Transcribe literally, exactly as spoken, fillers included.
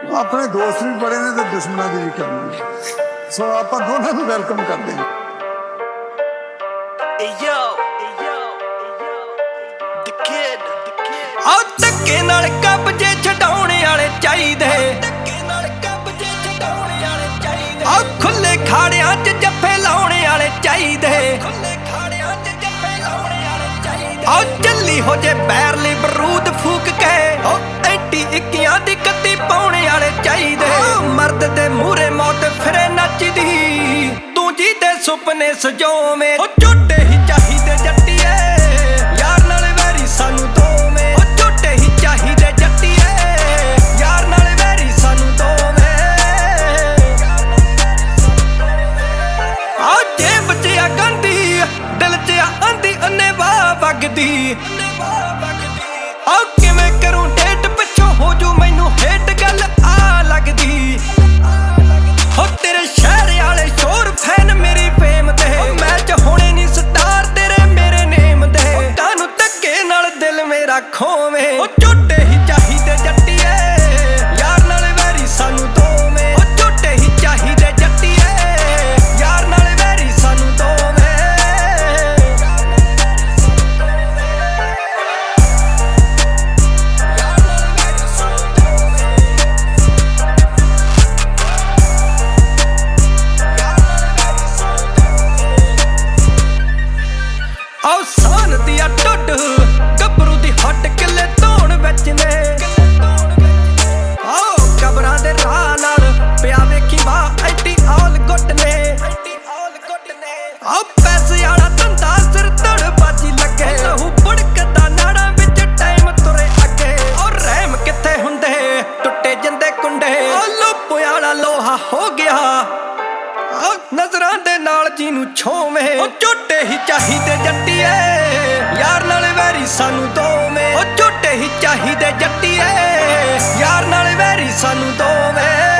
अपने दोस्त भी बड़े ने तो दुश्मनों की भी करनी है। सो आप दोनों को वेलकम करते हैं। आओ धक्के नाल कब्जे छडाउणे वाले चाहीदे, आओ खुले खाड़ियां च जफ्फे लाउणे वाले चाहीदे, आओ जल्ली हो जे बैरली बरूद फूक के एटी इक्कियां दी कत्ती पाउणे वाले चाहीदे। मर्द दे मूहरे मौत फिरे नचदी, तू जी दे सुपने सजोवें। ओ झूठे ही चाहीदे जट्टीए, यार नाल वैरी सानू दोवें। ओ झूठे ही चाहीदे जट्टीए, यार नाल वैरी सानू दोवें। आ जेब च आ गंदी, दिल च आ आंदी अन्ने वाह वगदी। आ किवें करूं डेट पिछों हो जू मैनू हेट गल आ लगदी। हो तेरे शहर वाले शोर फैन मेरी फेम दे, मैच होने नी स्टार तेरे मेरे नेम दे। तानू धक्के नाल दिल मेरा खोवे, ओ झूठे ही चाहीदे जट्टीए, यार नाल वैरी सानू दोवें। ओ झूठे ही चाहीदे जट्टीए, यार नाल वैरी सानू दोवें। आओ सान दिया ढुड गबरू दी हट किले धोन विच ने। आओ कबरां दे राह नाल पिया वेखी वाह एटी ऑल गुट ने। आओ पैसे आला धंधा सिर धड़ बाजी लगे, लहू बुड़कदा नाड़ां विच टाइम तुरे अगे। ओ रहम कित्थे हुंदे टुੱਟੇ जिंदे कुंडे, ओ लोपो आला लोहा हो गया नजरां दे नाल जीनू छोवें। ओ झूठे ही चाहीदे जट्टीए, यार नाल वैरी सानू दोवें। ओ झूठे ही चाहीदे जट्टीए, यार नाल वैरी सानू दोवें।